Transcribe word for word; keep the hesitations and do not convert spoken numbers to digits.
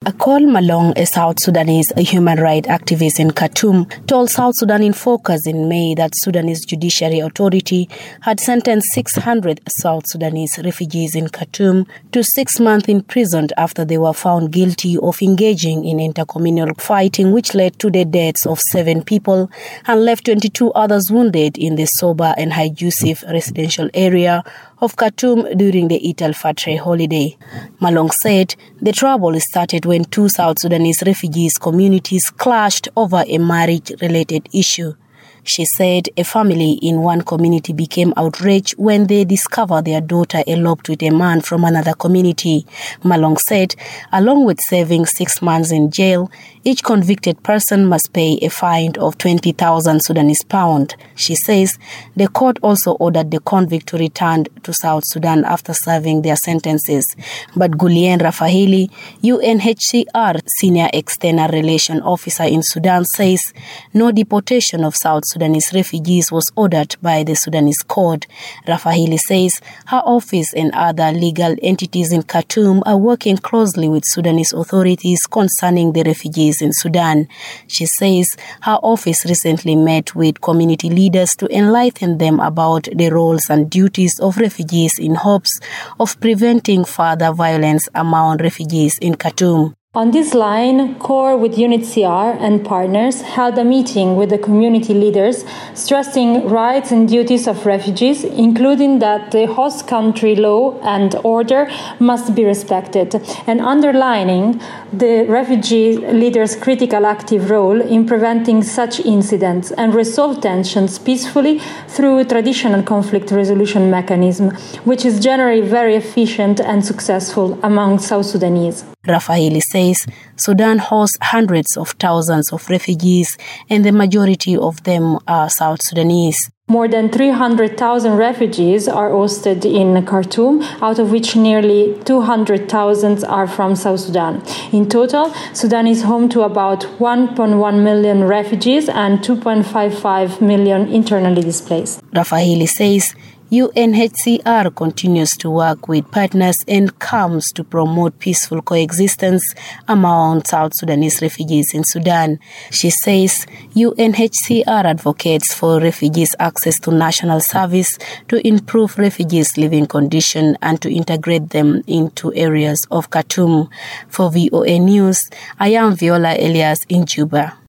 Akol Malong, a South Sudanese human rights activist in Khartoum, told South Sudan in Focus in May that Sudanese Judiciary Authority had sentenced six hundred South Sudanese refugees in Khartoum to six months imprisoned after they were found guilty of engaging in intercommunal fighting, which led to the deaths of seven people and left twenty-two others wounded in the Soba and Haji Yusuf residential area of Khartoum during the Eid al-Fitr holiday. Malong said the trouble started when two South Sudanese refugees communities clashed over a marriage-related issue. She said a family in one community became outraged when they discovered their daughter eloped with a man from another community. Malong said, along with serving six months in jail, each convicted person must pay a fine of twenty thousand Sudanese pound. She says the court also ordered the convict to return to South Sudan after serving their sentences. But Gulien Rafahili, U N H C R Senior External Relations Officer in Sudan, says no deportation of South Sudanese refugees was ordered by the Sudanese court. Rafahili says her office and other legal entities in Khartoum are working closely with Sudanese authorities concerning the refugees in Sudan. She says her office recently met with community leaders to enlighten them about the roles and duties of refugees in hopes of preventing further violence among refugees in Khartoum. On this line, CORE with U N H C R and partners held a meeting with the community leaders, stressing rights and duties of refugees, including that the host country law and order must be respected, and underlining the refugee leaders' critical active role in preventing such incidents and resolve tensions peacefully through traditional conflict resolution mechanism, which is generally very efficient and successful among South Sudanese. Rafahili says Sudan hosts hundreds of thousands of refugees and the majority of them are South Sudanese. More than three hundred thousand refugees are hosted in Khartoum, out of which nearly two hundred thousand are from South Sudan. In total, Sudan is home to about one point one million refugees and two point five five million internally displaced. Rafahili says U N H C R continues to work with partners and comes to promote peaceful coexistence among South Sudanese refugees in Sudan. She says U N H C R advocates for refugees access to national service to improve refugees' living conditions and to integrate them into areas of Khartoum. For V O A News, I am Viola Elias in Juba.